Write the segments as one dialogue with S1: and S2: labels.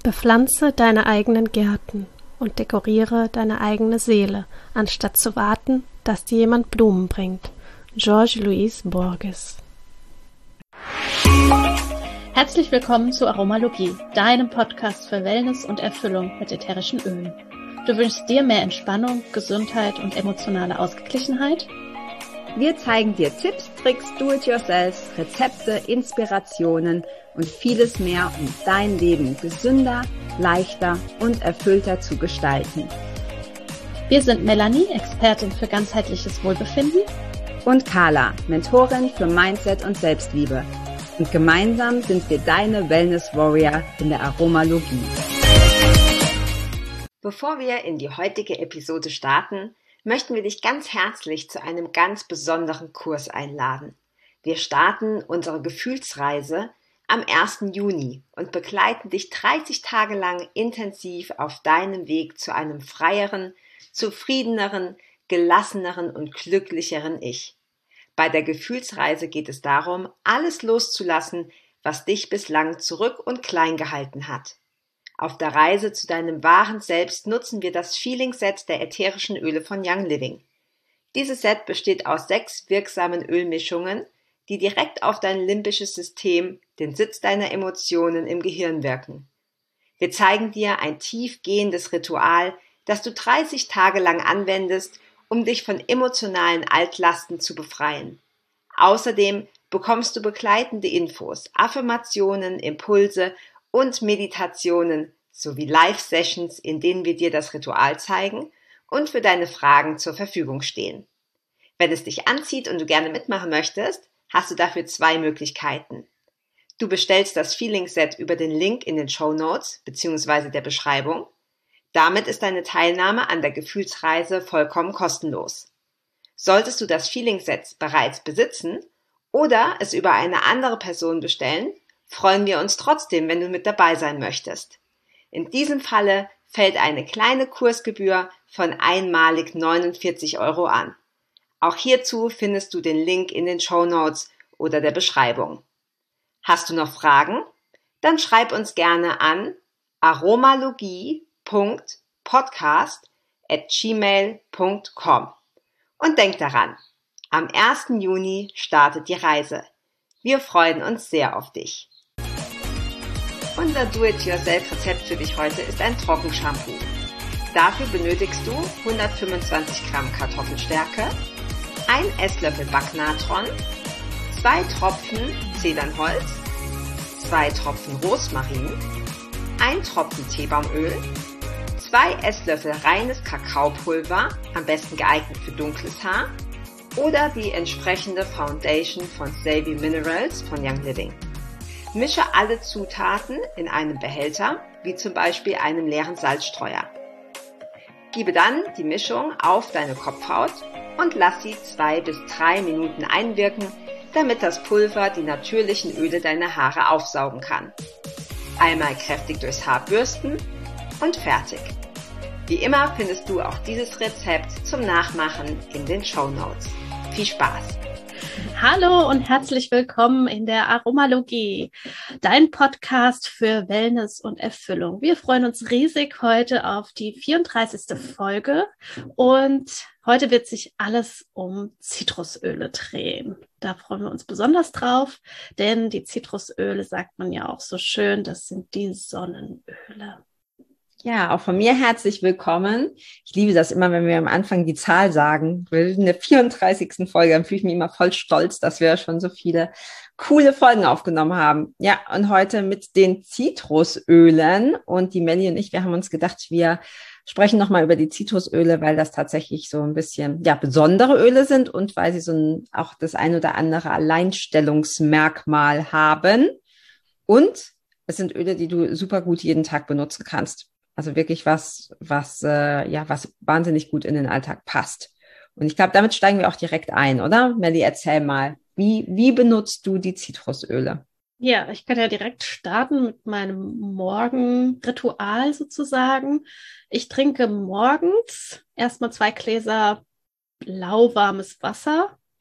S1: Bepflanze deine eigenen Gärten und dekoriere deine eigene Seele, anstatt zu warten, dass dir jemand Blumen bringt. Jorge Luis Borges.
S2: Herzlich willkommen zu Aromalogie, deinem Podcast für Wellness und Erfüllung mit ätherischen Ölen. Du wünschst dir mehr Entspannung, Gesundheit und emotionale Ausgeglichenheit?
S3: Wir zeigen dir Tipps, Tricks, Do-it-yourself, Rezepte, Inspirationen und vieles mehr, um dein Leben gesünder, leichter und erfüllter zu gestalten.
S2: Wir sind Melanie, Expertin für ganzheitliches Wohlbefinden,
S3: und Carla, Mentorin für Mindset und Selbstliebe. Und gemeinsam sind wir deine Wellness Warrior in der Aromalogie. Bevor wir in die heutige Episode starten, möchten wir dich ganz herzlich zu einem ganz besonderen Kurs einladen. Wir starten unsere Gefühlsreise am 1. Juni und begleiten dich 30 Tage lang intensiv auf deinem Weg zu einem freieren, zufriedeneren, gelasseneren und glücklicheren Ich. Bei der Gefühlsreise geht es darum, alles loszulassen, was dich bislang zurück und klein gehalten hat. Auf der Reise zu deinem wahren Selbst nutzen wir das Feeling-Set der ätherischen Öle von Young Living. Dieses Set besteht aus 6 wirksamen Ölmischungen, die direkt auf dein limbisches System, den Sitz deiner Emotionen im Gehirn wirken. Wir zeigen dir ein tiefgehendes Ritual, das du 30 Tage lang anwendest, um dich von emotionalen Altlasten zu befreien. Außerdem bekommst du begleitende Infos, Affirmationen, Impulse und Meditationen sowie Live-Sessions, in denen wir dir das Ritual zeigen und für deine Fragen zur Verfügung stehen. Wenn es dich anzieht und du gerne mitmachen möchtest, hast du dafür 2 Möglichkeiten. Du bestellst das Feeling-Set über den Link in den Shownotes bzw. der Beschreibung. Damit ist deine Teilnahme an der Gefühlsreise vollkommen kostenlos. Solltest du das Feeling-Set bereits besitzen oder es über eine andere Person bestellen, freuen wir uns trotzdem, wenn du mit dabei sein möchtest. In diesem Falle fällt eine kleine Kursgebühr von einmalig 49 € an. Auch hierzu findest du den Link in den Shownotes oder der Beschreibung. Hast du noch Fragen? Dann schreib uns gerne an aromalogie.podcast@gmail.com. Und denk daran, am 1. Juni startet die Reise. Wir freuen uns sehr auf dich. Unser Do-it-yourself-Rezept für dich heute ist ein Trockenshampoo. Dafür benötigst du 125 Gramm Kartoffelstärke, 1 Esslöffel Backnatron, 2 Tropfen Zedernholz, 2 Tropfen Rosmarin, 1 Tropfen Teebaumöl, 2 Esslöffel reines Kakaopulver, am besten geeignet für dunkles Haar, oder die entsprechende Foundation von Savvy Minerals von Young Living. Mische alle Zutaten in einem Behälter, wie zum Beispiel einem leeren Salzstreuer. Gebe dann die Mischung auf deine Kopfhaut und lass sie 2 bis 3 Minuten einwirken, damit das Pulver die natürlichen Öle deiner Haare aufsaugen kann. Einmal kräftig durchs Haar bürsten und fertig. Wie immer findest du auch dieses Rezept zum Nachmachen in den Shownotes. Viel Spaß!
S2: Hallo und herzlich willkommen in der Aromalogie, dein Podcast für Wellness und Erfüllung. Wir freuen uns riesig heute auf die 34. Folge und heute wird sich alles um Zitrusöle drehen. Da freuen wir uns besonders drauf, denn die Zitrusöle, sagt man ja auch so schön, das sind die Sonnenöle.
S3: Ja, auch von mir herzlich willkommen. Ich liebe das immer, wenn wir am Anfang die Zahl sagen. In der 34. Folge, dann fühle ich mich immer voll stolz, dass wir schon so viele coole Folgen aufgenommen haben. Ja, und heute mit den Zitrusölen. Und die Melli und ich, wir haben uns gedacht, wir sprechen nochmal über die Zitrusöle, weil das tatsächlich so ein bisschen, ja, besondere Öle sind und weil sie auch das ein oder andere Alleinstellungsmerkmal haben. Und es sind Öle, die du super gut jeden Tag benutzen kannst. Also wirklich was wahnsinnig gut in den Alltag passt. Und ich glaube, damit steigen wir auch direkt ein, oder? Melli, erzähl mal, wie benutzt du die Zitrusöle?
S2: Ja, ich kann ja direkt starten mit meinem Morgenritual sozusagen. Ich trinke morgens erstmal 2 Gläser lauwarmes Wasser.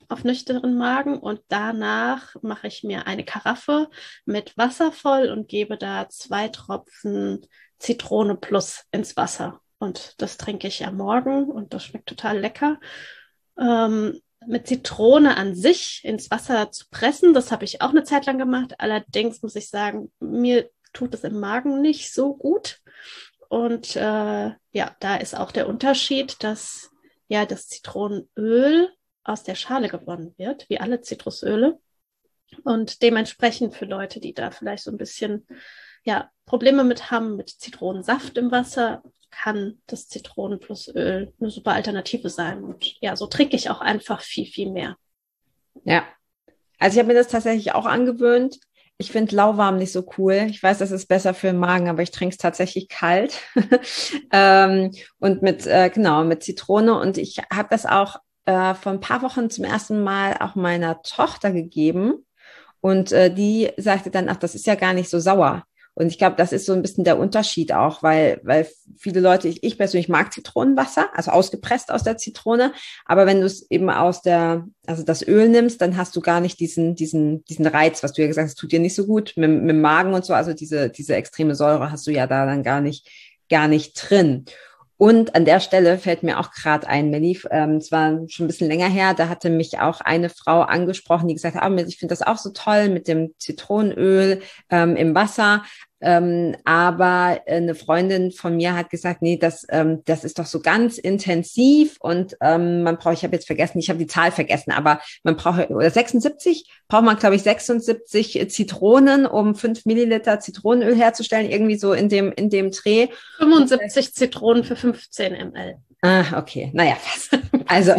S2: auf nüchternen Magen und danach mache ich mir eine Karaffe mit Wasser voll und gebe da 2 Tropfen Zitrone plus ins Wasser. Und das trinke ich am Morgen und das schmeckt total lecker. Mit Zitrone an sich ins Wasser zu pressen, das habe ich auch eine Zeit lang gemacht. Allerdings muss ich sagen, mir tut es im Magen nicht so gut. Und ja, da ist auch der Unterschied, dass ja das Zitronenöl aus der Schale gewonnen wird, wie alle Zitrusöle. Und dementsprechend für Leute, die da vielleicht so ein bisschen ja, Probleme mit haben, mit Zitronensaft im Wasser, kann das Zitronen plus Öl eine super Alternative sein. Und ja, so trinke ich auch einfach viel, viel mehr.
S3: Ja, also ich habe mir das tatsächlich auch angewöhnt. Ich finde lauwarm nicht so cool. Ich weiß, das ist besser für den Magen, aber ich trinke es tatsächlich kalt. Und mit Zitrone. Und ich habe das auch vor ein paar Wochen zum ersten Mal auch meiner Tochter gegeben. Und die sagte dann, ach, das ist ja gar nicht so sauer. Und ich glaube, das ist so ein bisschen der Unterschied auch, weil viele Leute, ich persönlich mag Zitronenwasser, also ausgepresst aus der Zitrone. Aber wenn du es eben also das Öl nimmst, dann hast du gar nicht diesen Reiz, was du ja gesagt hast, tut dir nicht so gut mit dem Magen und so. Also diese extreme Säure hast du ja da dann gar nicht drin. Und an der Stelle fällt mir auch gerade ein, Melli, es war schon ein bisschen länger her, da hatte mich auch eine Frau angesprochen, die gesagt hat, ich finde das auch so toll mit dem Zitronenöl im Wasser. Aber eine Freundin von mir hat gesagt, nee, das ist doch so ganz intensiv und ich habe die Zahl vergessen, aber man braucht, oder 76, braucht man, glaube ich, 76 Zitronen, um 5 Milliliter Zitronenöl herzustellen, irgendwie so in dem Dreh.
S2: 75 Zitronen für 15 ml.
S3: Ah, okay. Naja, fast. Also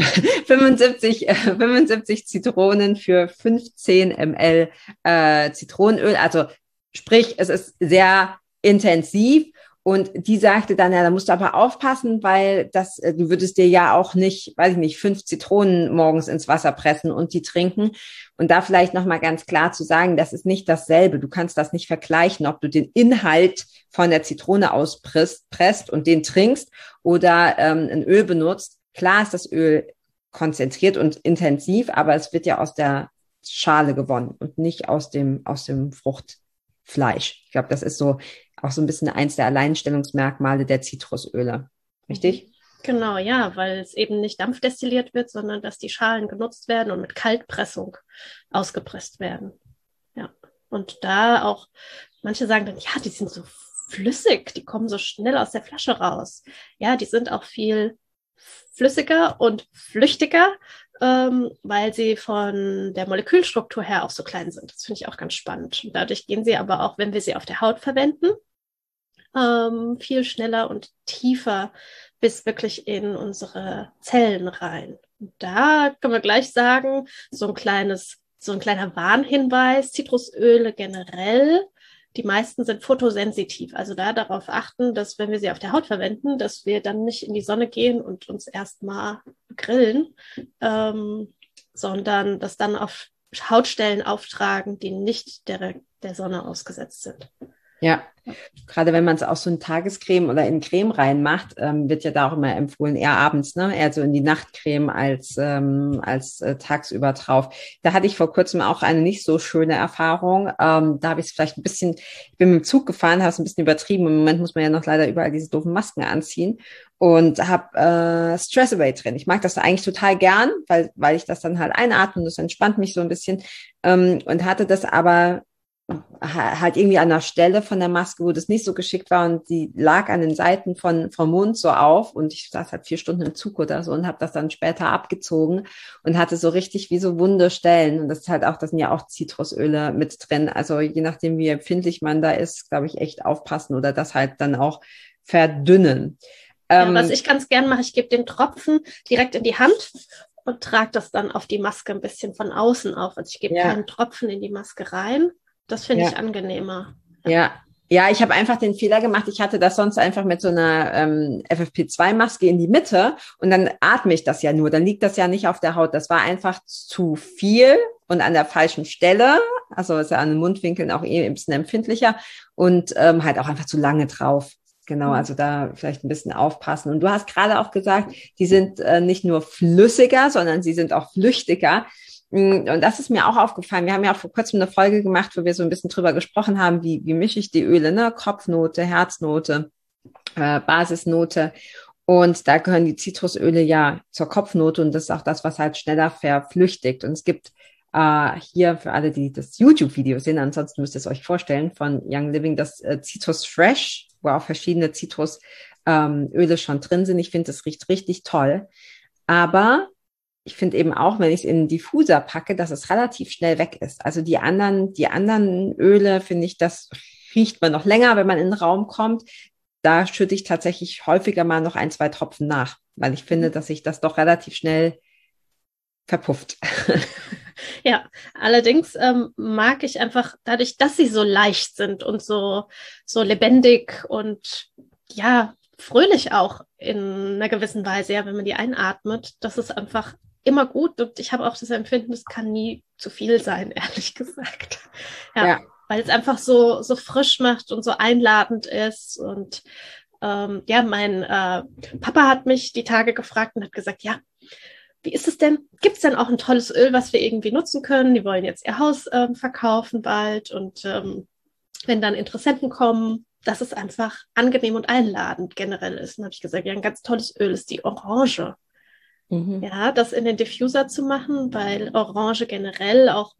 S3: 75 Zitronen für 15 ml Zitronenöl. Also sprich, es ist sehr intensiv. Und die sagte dann, ja, da musst du aber aufpassen, weil du würdest dir ja auch nicht, 5 Zitronen morgens ins Wasser pressen und die trinken. Und da vielleicht nochmal ganz klar zu sagen, das ist nicht dasselbe. Du kannst das nicht vergleichen, ob du den Inhalt von der Zitrone auspresst und den trinkst oder ein Öl benutzt. Klar ist das Öl konzentriert und intensiv, aber es wird ja aus der Schale gewonnen und nicht aus dem Fruchtfleisch. Ich glaube, das ist so auch so ein bisschen eins der Alleinstellungsmerkmale der Zitrusöle. Richtig?
S2: Genau, ja, weil es eben nicht dampfdestilliert wird, sondern dass die Schalen genutzt werden und mit Kaltpressung ausgepresst werden. Ja, und da auch, manche sagen dann, ja, die sind so flüssig, die kommen so schnell aus der Flasche raus. Ja, die sind auch viel flüssiger und flüchtiger, weil sie von der Molekülstruktur her auch so klein sind. Das finde ich auch ganz spannend. Und dadurch gehen sie aber auch, wenn wir sie auf der Haut verwenden, viel schneller und tiefer bis wirklich in unsere Zellen rein. Und da können wir gleich sagen, so ein kleiner Warnhinweis, Zitrusöle generell, die meisten sind photosensitiv. Also da darauf achten, dass wenn wir sie auf der Haut verwenden, dass wir dann nicht in die Sonne gehen und uns erstmal grillen, sondern das dann auf Hautstellen auftragen, die nicht der Sonne ausgesetzt sind.
S3: Ja, gerade wenn man es auch so in Tagescreme oder in Creme reinmacht, wird ja da auch immer empfohlen, eher abends, ne? Eher so in die Nachtcreme als tagsüber drauf. Da hatte ich vor kurzem auch eine nicht so schöne Erfahrung. Da habe ich es vielleicht ich bin mit dem Zug gefahren, habe es ein bisschen übertrieben. Im Moment muss man ja noch leider überall diese doofen Masken anziehen und habe Stress Away drin. Ich mag das eigentlich total gern, weil ich das dann halt einatme und das entspannt mich so ein bisschen und hatte das aber halt irgendwie an der Stelle von der Maske, wo das nicht so geschickt war und die lag an den Seiten vom Mund so auf und ich saß halt 4 Stunden im Zug oder so und habe das dann später abgezogen und hatte so richtig wie so wunde Stellen und das ist halt auch, das sind ja auch Zitrusöle mit drin, also je nachdem wie empfindlich man da ist, glaube ich, echt aufpassen oder das halt dann auch verdünnen.
S2: Ja, was ich ganz gern mache, ich gebe den Tropfen direkt in die Hand und trage das dann auf die Maske ein bisschen von außen auf, also ich gebe keinen Tropfen in die Maske rein. Das finde ich angenehmer.
S3: Ja, ich habe einfach den Fehler gemacht. Ich hatte das sonst einfach mit so einer FFP2-Maske in die Mitte und dann atme ich das ja nur. Dann liegt das ja nicht auf der Haut. Das war einfach zu viel und an der falschen Stelle. Also ist ja an den Mundwinkeln auch ein bisschen empfindlicher und halt auch einfach zu lange drauf. Genau, also da vielleicht ein bisschen aufpassen. Und du hast gerade auch gesagt, die sind nicht nur flüssiger, sondern sie sind auch flüchtiger. Und das ist mir auch aufgefallen. Wir haben ja auch vor kurzem eine Folge gemacht, wo wir so ein bisschen drüber gesprochen haben, wie mische ich die Öle, ne? Kopfnote, Herznote, Basisnote. Und da gehören die Zitrusöle ja zur Kopfnote und das ist auch das, was halt schneller verflüchtigt. Und es gibt hier für alle, die das YouTube-Video sehen, ansonsten müsst ihr es euch vorstellen, von Young Living, das Citrus Fresh, wo auch verschiedene Zitrusöle schon drin sind. Ich finde, das riecht richtig toll. Aber ich finde eben auch, wenn ich es in einen Diffuser packe, dass es relativ schnell weg ist. Also die anderen Öle, finde ich, das riecht man noch länger, wenn man in den Raum kommt. Da schütte ich tatsächlich häufiger mal noch 1, 2 Tropfen nach, weil ich finde, dass sich das doch relativ schnell verpufft.
S2: Ja, allerdings mag ich einfach dadurch, dass sie so leicht sind und so lebendig und ja, fröhlich auch in einer gewissen Weise, ja, wenn man die einatmet, das ist einfach immer gut und ich habe auch das Empfinden, es kann nie zu viel sein, ehrlich gesagt. Ja. Weil es einfach so frisch macht und so einladend ist und ja, mein Papa hat mich die Tage gefragt und hat gesagt, ja, wie ist es denn? Gibt es denn auch ein tolles Öl, was wir irgendwie nutzen können? Die wollen jetzt ihr Haus verkaufen bald und wenn dann Interessenten kommen, dass es einfach angenehm und einladend generell ist. Dann habe ich gesagt, ja, ein ganz tolles Öl ist die Orange. Mhm. Ja, das in den Diffuser zu machen, weil Orange generell auch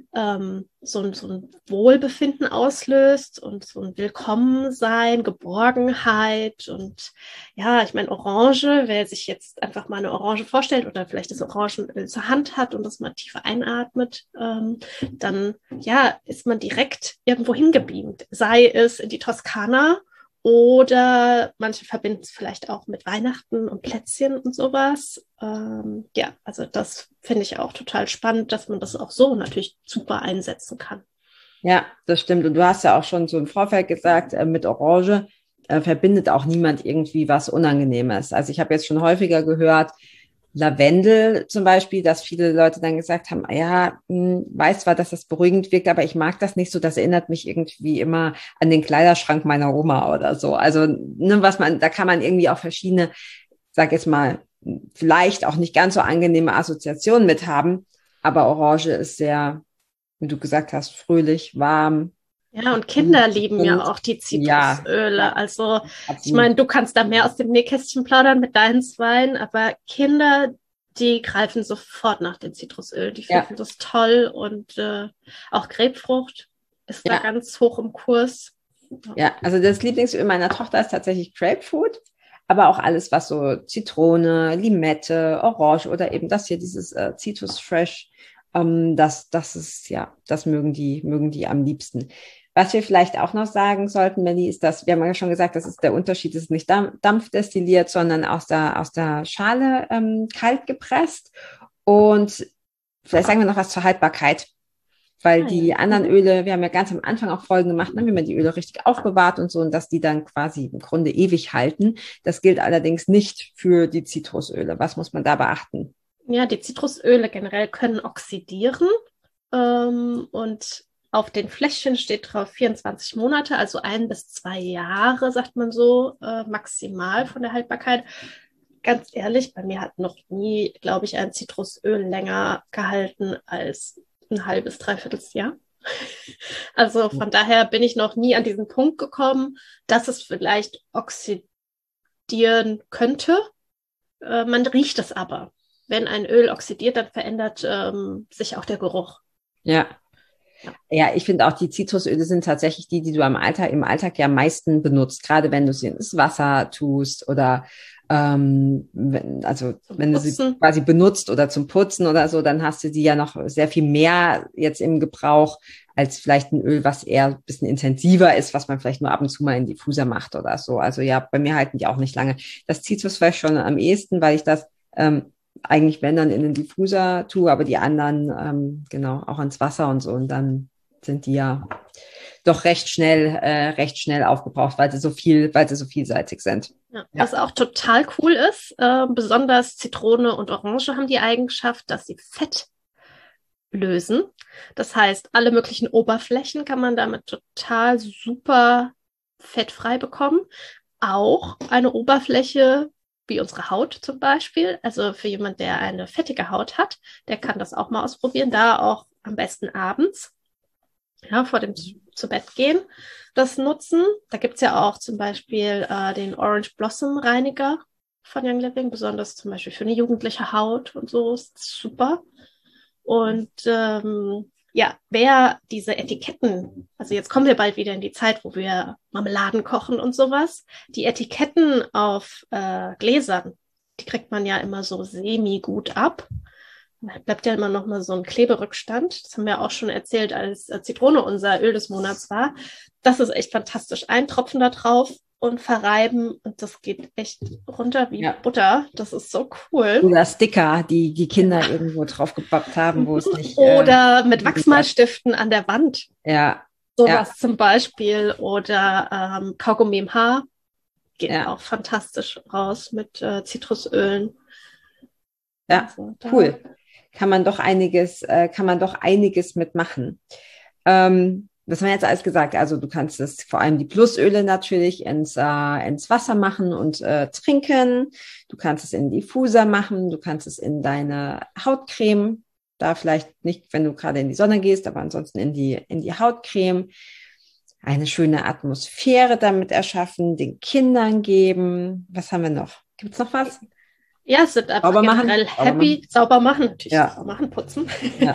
S2: so ein Wohlbefinden auslöst und so ein Willkommensein, Geborgenheit und ja, ich meine Orange, wer sich jetzt einfach mal eine Orange vorstellt oder vielleicht das Orangenöl zur Hand hat und das mal tiefer einatmet, dann ja, ist man direkt irgendwo hingebeamt, sei es in die Toskana oder manche verbinden es vielleicht auch mit Weihnachten und Plätzchen und sowas. Ja, also das finde ich auch total spannend, dass man das auch so natürlich super einsetzen kann.
S3: Ja, das stimmt. Und du hast ja auch schon so im Vorfeld gesagt, mit Orange verbindet auch niemand irgendwie was Unangenehmes. Also ich habe jetzt schon häufiger gehört, Lavendel zum Beispiel, dass viele Leute dann gesagt haben, ja, weiß zwar, dass das beruhigend wirkt, aber ich mag das nicht so, das erinnert mich irgendwie immer an den Kleiderschrank meiner Oma oder so. Also, ne, da kann man irgendwie auch verschiedene, sag jetzt mal, vielleicht auch nicht ganz so angenehme Assoziationen mit haben, aber Orange ist sehr, wie du gesagt hast, fröhlich, warm.
S2: Ja, und Kinder lieben ja auch die Zitrusöle. Ja, also absolut. Ich meine, du kannst da mehr aus dem Nähkästchen plaudern mit deinen Zweien, aber Kinder, die greifen sofort nach dem Zitrusöl. Die finden das toll und auch Grapefrucht ist da ganz hoch im Kurs.
S3: Ja, also das Lieblingsöl meiner Tochter ist tatsächlich Grapefruit, aber auch alles, was so Zitrone, Limette, Orange oder eben das hier, dieses Citrus Fresh, das ist, ja, das mögen die am liebsten. Was wir vielleicht auch noch sagen sollten, Melli, ist, dass, wir haben ja schon gesagt, das ist der Unterschied, es ist nicht dampfdestilliert, sondern aus der Schale kalt gepresst. Und vielleicht sagen wir noch was zur Haltbarkeit, weil die anderen Öle, wir haben ja ganz am Anfang auch Folgen gemacht, ne, wie man die Öle richtig aufbewahrt und so, und dass die dann quasi im Grunde ewig halten. Das gilt allerdings nicht für die Zitrusöle. Was muss man da beachten?
S2: Ja, die Zitrusöle generell können oxidieren und auf den Fläschchen steht drauf 24 Monate, also 1 bis 2 Jahre, sagt man so, maximal von der Haltbarkeit. Ganz ehrlich, bei mir hat noch nie, glaube ich, ein Zitrusöl länger gehalten als ein halbes, dreiviertel Jahr. Also von daher bin ich noch nie an diesen Punkt gekommen, dass es vielleicht oxidieren könnte. Man riecht es aber. Wenn ein Öl oxidiert, dann verändert sich auch der Geruch.
S3: Ja, ich finde auch, die Zitrusöle sind tatsächlich die du im Alltag ja am meisten benutzt, gerade wenn du sie ins Wasser tust oder wenn du sie quasi benutzt oder zum Putzen oder so, dann hast du die ja noch sehr viel mehr jetzt im Gebrauch als vielleicht ein Öl, was eher ein bisschen intensiver ist, was man vielleicht nur ab und zu mal in Diffuser macht oder so. Also ja, bei mir halten die auch nicht lange. Das Citrus Fresh schon am ehesten, weil ich das eigentlich, wenn dann in den Diffuser tue, aber die anderen, genau, auch ins Wasser und so. Und dann sind die ja doch recht schnell aufgebraucht, weil sie so vielseitig sind.
S2: Ja, was auch total cool ist, besonders Zitrone und Orange haben die Eigenschaft, dass sie Fett lösen. Das heißt, alle möglichen Oberflächen kann man damit total super fettfrei bekommen. auch eine Oberfläche wie unsere Haut zum Beispiel. Also für jemand, der eine fettige Haut hat, der kann das auch mal ausprobieren. Da auch am besten abends, ja, vor dem zu Bett gehen, das nutzen. Da gibt es ja auch zum Beispiel den Orange Blossom Reiniger von Young Living, besonders zum Beispiel für eine jugendliche Haut und so, ist super. Und ja, wer diese Etiketten, also jetzt kommen wir bald wieder in die Zeit, wo wir Marmeladen kochen und sowas, die Etiketten auf Gläsern, die kriegt man ja immer so semi-gut ab. Da bleibt ja immer noch mal so ein Kleberückstand. Das haben wir auch schon erzählt, als Zitrone unser Öl des Monats war. Das ist echt fantastisch. Ein Tropfen da drauf und verreiben und das geht echt runter wie Butter. Das ist so cool.
S3: Oder Sticker, die Kinder irgendwo draufgepappt haben, wo es nicht...
S2: Oder mit Wachsmalstiften an der Wand.
S3: Ja.
S2: Sowas zum Beispiel. Oder Kaugummi im Haar. Geht auch fantastisch raus mit Zitrusölen.
S3: Ja, also, cool. Kann man doch einiges mitmachen. Was haben wir jetzt alles gesagt? Also du kannst es vor allem die Plusöle natürlich ins Wasser machen und trinken. Du kannst es in Diffuser machen. Du kannst es in deine Hautcreme. Da vielleicht nicht, wenn du gerade in die Sonne gehst, aber ansonsten in die Hautcreme. Eine schöne Atmosphäre damit erschaffen, den Kindern geben. Was haben wir noch? Gibt es noch was?
S2: Ja, es sind einfach generell happy, sauber machen, natürlich sauber machen, putzen. Ja.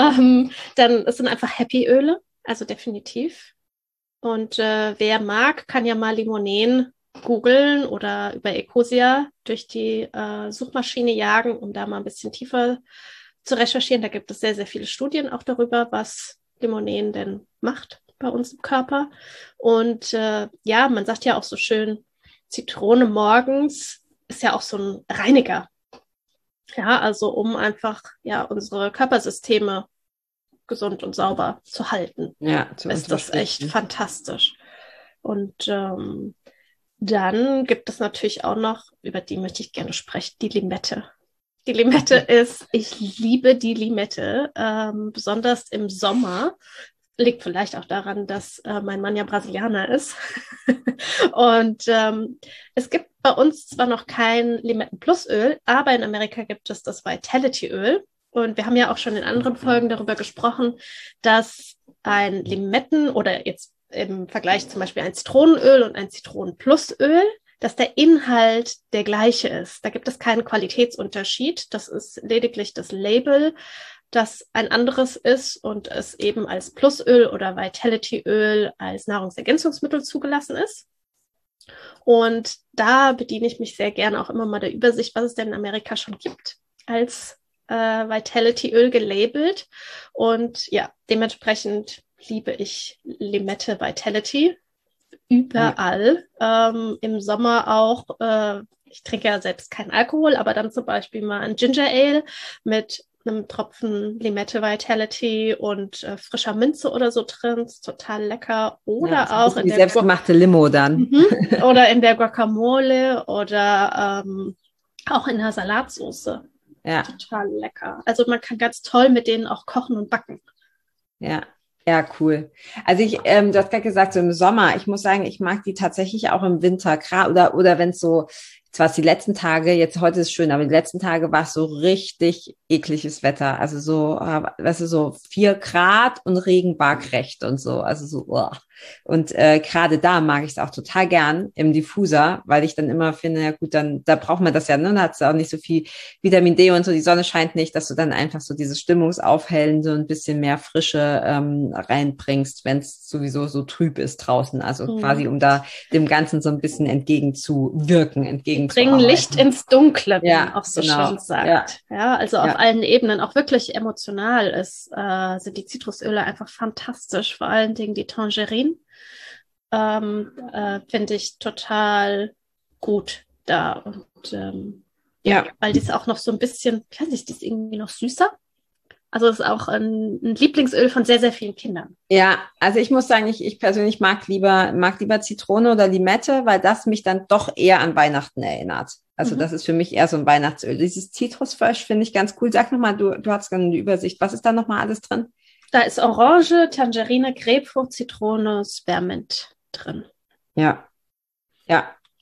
S2: Dann es sind einfach Happy-Öle, also definitiv. Und wer mag, kann ja mal Limonen googeln oder über Ecosia durch die Suchmaschine jagen, um da mal ein bisschen tiefer zu recherchieren. Da gibt es sehr, sehr viele Studien auch darüber, was Limonen denn macht bei uns im Körper. Und ja, man sagt ja auch so schön, Zitrone morgens ist ja auch so ein Reiniger. Ja, also um einfach unsere Körpersysteme gesund und sauber zu halten.
S3: Ja,
S2: ist das echt fantastisch. Und dann gibt es natürlich auch noch, über die möchte ich gerne sprechen, die Limette. Die Limette ist, ich liebe die Limette, besonders im Sommer. Liegt vielleicht auch daran, dass mein Mann ja Brasilianer ist. Und es gibt bei uns zwar noch kein Limetten-Plus-Öl, aber in Amerika gibt es das Vitality-Öl. Und wir haben ja auch schon in anderen Folgen darüber gesprochen, dass ein Limetten oder jetzt im Vergleich zum Beispiel ein Zitronenöl und ein Zitronen-Plus-Öl, dass der Inhalt der gleiche ist. Da gibt es keinen Qualitätsunterschied. Das ist lediglich das Label, das ein anderes ist und es eben als Plusöl oder Vitality-Öl als Nahrungsergänzungsmittel zugelassen ist. Und da bediene ich mich sehr gerne auch immer mal der Übersicht, was es denn in Amerika schon gibt, als Vitality-Öl gelabelt. Und ja, dementsprechend liebe ich Limette Vitality überall. Im Sommer auch, ich trinke ja selbst keinen Alkohol, aber dann zum Beispiel mal ein Ginger Ale mit einem Tropfen Limette Vitality und frischer Minze oder so drin. Ist total lecker. Oder auch in der
S3: selbstgemachte Limo dann.
S2: Oder in der Guacamole oder auch in der Salatsauce. Ja. Total lecker. Also man kann ganz toll mit denen auch kochen und backen.
S3: Ja. Ja, cool. Also du hast gerade gesagt, so im Sommer, ich muss sagen, ich mag die tatsächlich auch im Winter, oder wenn es so, zwar die letzten Tage, jetzt heute ist es schön, aber die letzten Tage war es so richtig ekliges Wetter. Also so, weißt du, so 4 Grad und Regen waagrecht und so. Also so, Und gerade da mag ich es auch total gern im Diffuser, weil ich dann immer finde, ja gut, dann da braucht man das ja, ne? Da hat es auch nicht so viel Vitamin D und so, die Sonne scheint nicht, dass du dann einfach so dieses Stimmungsaufhellen, so ein bisschen mehr Frische reinbringst, wenn es sowieso so trüb ist draußen. Also quasi, um da dem Ganzen so ein bisschen entgegenzuwirken,
S2: bringen Licht ins Dunkle, wie man auch so
S3: genau.
S2: schön sagt. Ja, also auf allen Ebenen, auch wirklich emotional sind die Zitrusöle einfach fantastisch, vor allen Dingen die Tangerine. Finde ich total gut da. Und weil die ist auch noch so ein bisschen, ich weiß nicht, die ist irgendwie noch süßer. Also es ist auch ein Lieblingsöl von sehr, sehr vielen Kindern.
S3: Ja, also ich muss sagen, ich persönlich mag lieber Zitrone oder Limette, weil das mich dann doch eher an Weihnachten erinnert. Also das ist für mich eher so ein Weihnachtsöl. Dieses Zitrusfresh finde ich ganz cool. Sag nochmal, du hast gerne eine Übersicht. Was ist da nochmal alles drin?
S2: Da ist Orange, Tangerine, Grapefrucht, Zitrone, Spearmint drin.
S3: Ja. Ja.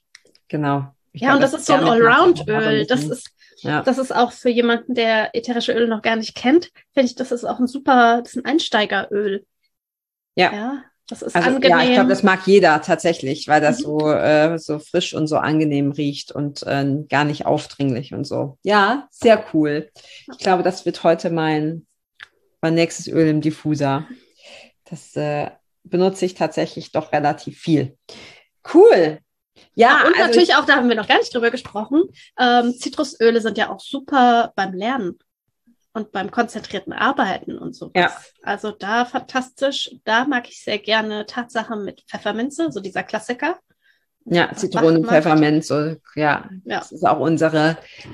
S3: Genau.
S2: Ja, und das ist so ein Allround-Öl. Das ist auch für jemanden, der ätherische Öle noch gar nicht kennt, finde ich, das ist auch das ist ein Einsteigeröl. Ja, das ist angenehm.
S3: Ja, ich glaube, das mag jeder tatsächlich, weil das so frisch und so angenehm riecht und gar nicht aufdringlich und so. Ja, sehr cool. Ich glaube, das wird heute mein nächstes Öl im Diffuser. Das benutze ich tatsächlich doch relativ viel. Cool. Ja,
S2: und natürlich auch, da haben wir noch gar nicht drüber gesprochen, Zitrusöle sind ja auch super beim Lernen und beim konzentrierten Arbeiten und so.
S3: Ja.
S2: Also da fantastisch, da mag ich sehr gerne Tatsache mit Pfefferminze, so dieser Klassiker.
S3: Ja, Zitronen, Pfefferminz, so, ja. Das ist auch unsere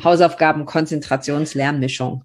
S3: Hausaufgaben-Konzentrations-Lernmischung.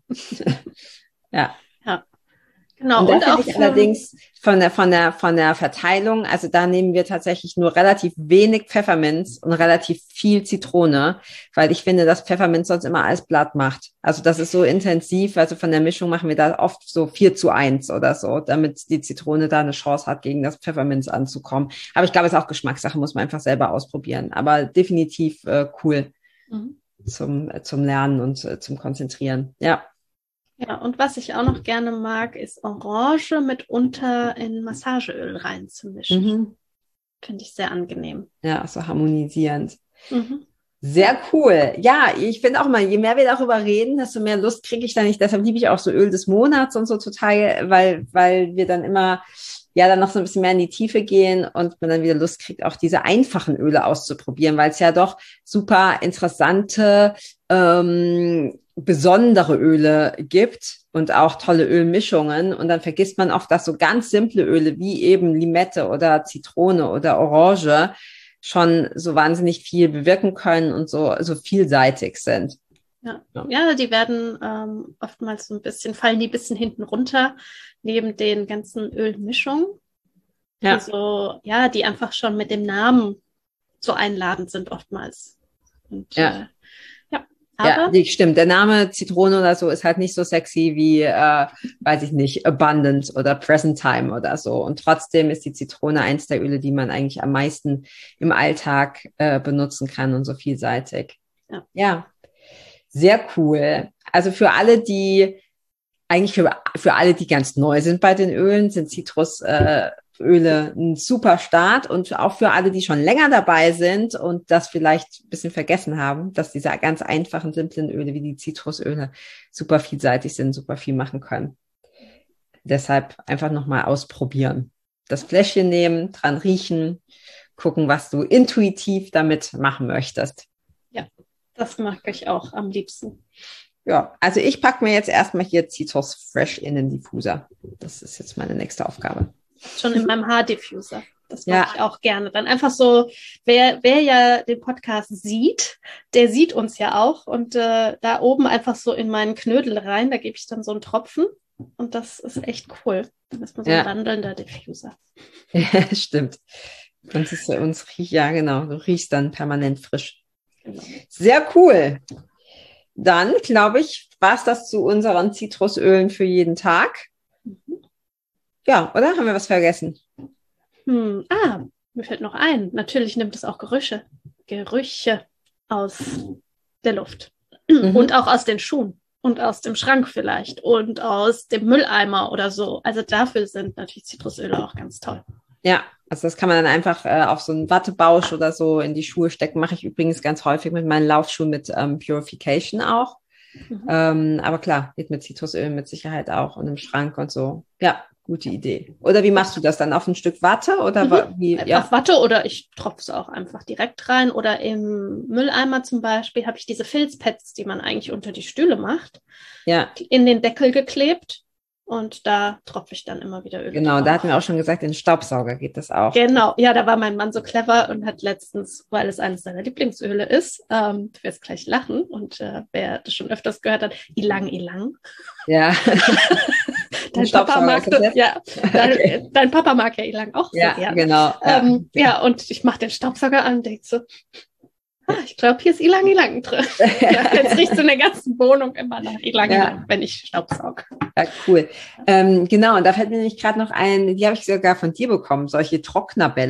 S3: Ja.
S2: Genau.
S3: Und da finde ich allerdings von der Verteilung, also da nehmen wir tatsächlich nur relativ wenig Pfefferminz und relativ viel Zitrone, weil ich finde, dass Pfefferminz sonst immer alles Blatt macht. Also das ist so intensiv, also von der Mischung machen wir da oft so 4:1 oder so, damit die Zitrone da eine Chance hat, gegen das Pfefferminz anzukommen. Aber ich glaube, es ist auch Geschmackssache, muss man einfach selber ausprobieren. Aber definitiv cool zum Lernen und zum Konzentrieren. Ja.
S2: Ja, und was ich auch noch gerne mag, ist Orange mitunter in Massageöl reinzumischen. Finde ich sehr angenehm.
S3: Ja, so harmonisierend. Sehr cool. Ja, ich finde auch mal, je mehr wir darüber reden, desto mehr Lust kriege ich da nicht. Deshalb liebe ich auch so Öl des Monats und so total, weil wir dann immer dann noch so ein bisschen mehr in die Tiefe gehen und man dann wieder Lust kriegt, auch diese einfachen Öle auszuprobieren, weil es ja doch super interessante, besondere Öle gibt und auch tolle Ölmischungen. Und dann vergisst man oft, dass so ganz simple Öle wie eben Limette oder Zitrone oder Orange schon so wahnsinnig viel bewirken können und so vielseitig sind.
S2: Ja, die werden oftmals fallen die ein bisschen hinten runter, neben den ganzen Ölmischungen. Die einfach schon mit dem Namen so einladend sind oftmals. Und,
S3: aber stimmt. Der Name Zitrone oder so ist halt nicht so sexy wie, weiß ich nicht, Abundant oder Present Time oder so. Und trotzdem ist die Zitrone eins der Öle, die man eigentlich am meisten im Alltag benutzen kann und so vielseitig. Ja. Sehr cool. Also für alle, die ganz neu sind bei den Ölen, sind Zitrusöle ein super Start, und auch für alle, die schon länger dabei sind und das vielleicht ein bisschen vergessen haben, dass diese ganz einfachen, simplen Öle wie die Zitrusöle super vielseitig sind, super viel machen können. Deshalb einfach nochmal ausprobieren. Das Fläschchen nehmen, dran riechen, gucken, was du intuitiv damit machen möchtest.
S2: Ja, das mag ich auch am liebsten.
S3: Ja, also ich packe mir jetzt erstmal hier Citrus Fresh in den Diffuser. Das ist jetzt meine nächste Aufgabe.
S2: Schon in meinem Haardiffuser. Das mache ich auch gerne. Dann einfach so, wer ja den Podcast sieht, der sieht uns ja auch. Und da oben einfach so in meinen Knödel rein, da gebe ich dann so einen Tropfen. Und das ist echt cool. Dann ist man so ein wandelnder Diffuser.
S3: Ja, stimmt. Und du riechst dann permanent frisch. Genau. Sehr cool. Dann, glaube ich, war es das zu unseren Zitrusölen für jeden Tag. Ja, oder? Haben wir was vergessen?
S2: Mir fällt noch ein. Natürlich nimmt es auch Gerüche aus der Luft. Und auch aus den Schuhen. Und aus dem Schrank vielleicht. Und aus dem Mülleimer oder so. Also dafür sind natürlich Zitrusöle auch ganz toll.
S3: Ja, also das kann man dann einfach auf so einen Wattebausch oder so in die Schuhe stecken. Mache ich übrigens ganz häufig mit meinen Laufschuhen mit Purification auch. Aber klar, geht mit Zitrusöl mit Sicherheit auch und im Schrank und so. Ja, gute Idee. Oder wie machst du das dann? Auf ein Stück Watte? Oder wie?
S2: Auf Watte, oder ich tropfe es auch einfach direkt rein. Oder im Mülleimer zum Beispiel habe ich diese Filzpads, die man eigentlich unter die Stühle macht, in den Deckel geklebt. Und da tropfe ich dann immer wieder Öl drauf.
S3: Da hatten wir auch schon gesagt, in den Staubsauger geht das auch.
S2: Genau, ja, da war mein Mann so clever und hat letztens, weil es eines seiner Lieblingsöle ist, du wirst gleich lachen, und wer das schon öfters gehört hat, Ylang Ylang.
S3: Ja.
S2: Dein Papa mag ja Ylang auch sehr gerne.
S3: Genau.
S2: Und ich mache den Staubsauger an und denke so, ich glaube, hier ist Ylang Ylang drin. Jetzt riecht so eine ganze Wohnung immer nach Ylang Ylang, wenn ich staubsauge.
S3: Ja, cool. Und da fällt mir nämlich gerade noch ein, die habe ich sogar von dir bekommen, solche Trocknerbälle.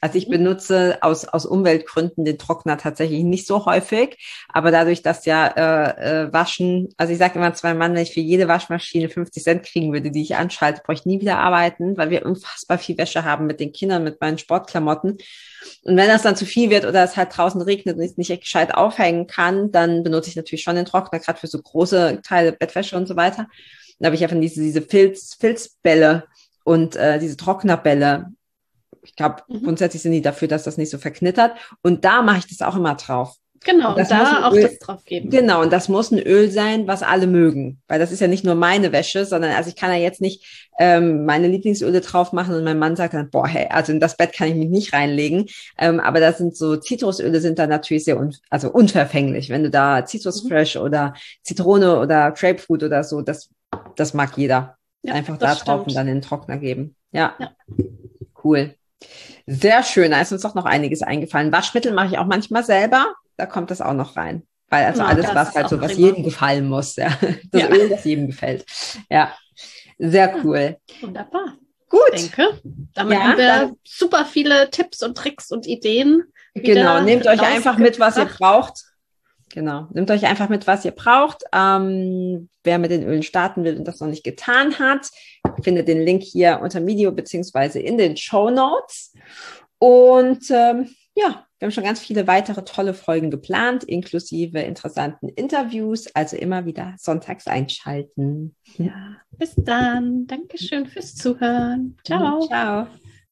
S4: Also ich benutze aus Umweltgründen den Trockner tatsächlich nicht so häufig, aber dadurch, dass ja Waschen, also ich sage immer zu meinem Mann, wenn ich für jede Waschmaschine 50 Cent kriegen würde, die ich anschalte, brauche ich nie wieder arbeiten, weil wir unfassbar viel Wäsche haben mit den Kindern, mit meinen Sportklamotten. Und wenn das dann zu viel wird oder es halt draußen regnet und ich es nicht gescheit aufhängen kann, dann benutze ich natürlich schon den Trockner, gerade für so große Teile, Bettwäsche und so weiter. Dann habe ich einfach diese Filzbälle und diese Trocknerbälle. Ich glaube, grundsätzlich sind die dafür, dass das nicht so verknittert. Und da mache ich das auch immer drauf.
S2: Genau, und da auch das drauf geben.
S4: Genau, und das muss ein Öl sein, was alle mögen. Weil das ist ja nicht nur meine Wäsche, sondern also ich kann ja jetzt nicht meine Lieblingsöle drauf machen und mein Mann sagt dann, boah, hey, also in das Bett kann ich mich nicht reinlegen. Aber das sind so, Zitrusöle sind da natürlich sehr unverfänglich. Wenn du da Zitrusfresh oder Zitrone oder Grapefruit oder so, das mag jeder. Ja, einfach da drauf und dann in den Trockner geben. Ja. Cool. Sehr schön, da ist uns doch noch einiges eingefallen. Waschmittel mache ich auch manchmal selber, da kommt das auch noch rein. Weil also alles, was halt so, was jedem gefallen muss, ja. Das Öl, das jedem gefällt. Ja, sehr cool.
S2: Wunderbar.
S4: Gut.
S2: Ich denke, damit haben wir super viele Tipps und Tricks und Ideen.
S4: Genau, nehmt euch einfach mit, was ihr braucht. Genau, nehmt euch einfach mit, was ihr braucht. Wer mit den Ölen starten will und das noch nicht getan hat, findet den Link hier unter dem Video beziehungsweise in den Shownotes. Und wir haben schon ganz viele weitere tolle Folgen geplant, inklusive interessanten Interviews. Also immer wieder sonntags einschalten.
S2: Ja, bis dann. Dankeschön fürs Zuhören. Ciao.
S4: Ciao.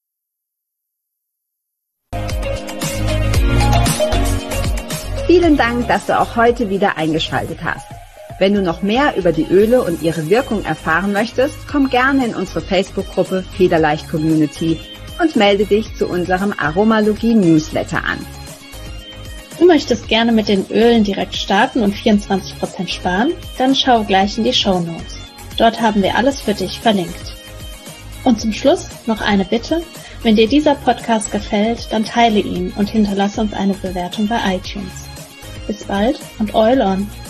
S3: Vielen Dank, dass du auch heute wieder eingeschaltet hast. Wenn du noch mehr über die Öle und ihre Wirkung erfahren möchtest, komm gerne in unsere Facebook-Gruppe Federleicht Community und melde dich zu unserem Aromalogie-Newsletter an.
S2: Du möchtest gerne mit den Ölen direkt starten und 24% sparen? Dann schau gleich in die Shownotes. Dort haben wir alles für dich verlinkt. Und zum Schluss noch eine Bitte. Wenn dir dieser Podcast gefällt, dann teile ihn und hinterlasse uns eine Bewertung bei iTunes. Bis bald und Oil on!